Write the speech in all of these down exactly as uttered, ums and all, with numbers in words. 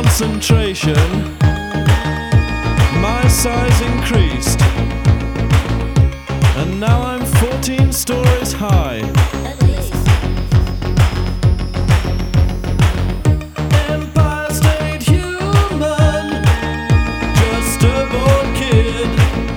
concentration, my size increased, and now I'm fourteen stories high. Empire State Human, just a bored kid.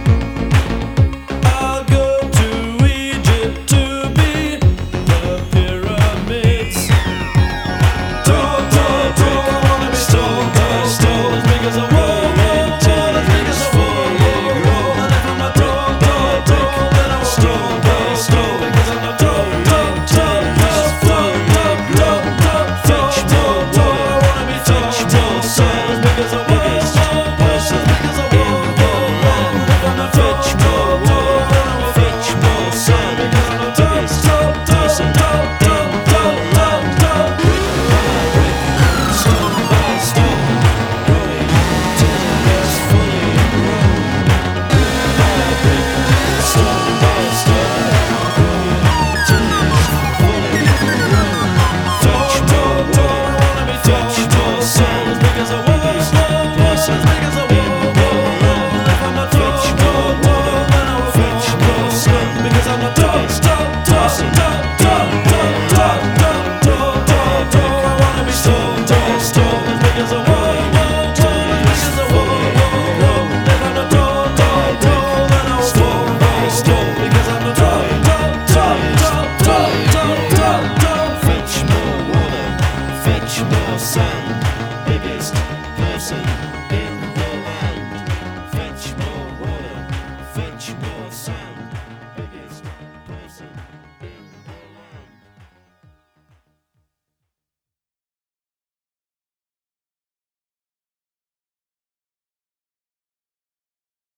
I'll go to Egypt to be the pyramids. Tall, tall, tall, I wanna be tall, tall, tall, as big as a wall, wall, wall, as big as a wall, wall, wall. And if I'm not tall, tall, tall, then I'm tall, tall, tall, because I'm not tall, tall, tall, tall, tall, tall, tall, tall, tall, tall, tall. I wanna be tall, tall, tall, as big as a wall, wall, wall, as big as a wall, wall, wall. If I'm not tall, tall, tall, then I'm fetch more sun, because I'm not tall, tall, tall, tall, tall, tall, tall, tall. Stone by stone, growing till it's fully grown. Brick by brick, stone by stone, growing till it's fully grown. Touch more, more, I wanna be touch more, sun as big as a wall, wall, wall, as big as a wall, wall, wall. If I'm not touch more, more, then I'll fetch more sun, because I'm not tall, tall, tall, tall, tall, tall, tall, tall, tall, tall, tall. I wanna be tall, tall, tall, as big as a wall, wall, wall, as big as a wall, wall, wall. If I'm not tall, tall, tall, then I'll fall by stone, because I'm not tall, tall, tall, tall, tall, tall, tall, tall. Fetch more water, fetch more sun, biggest person in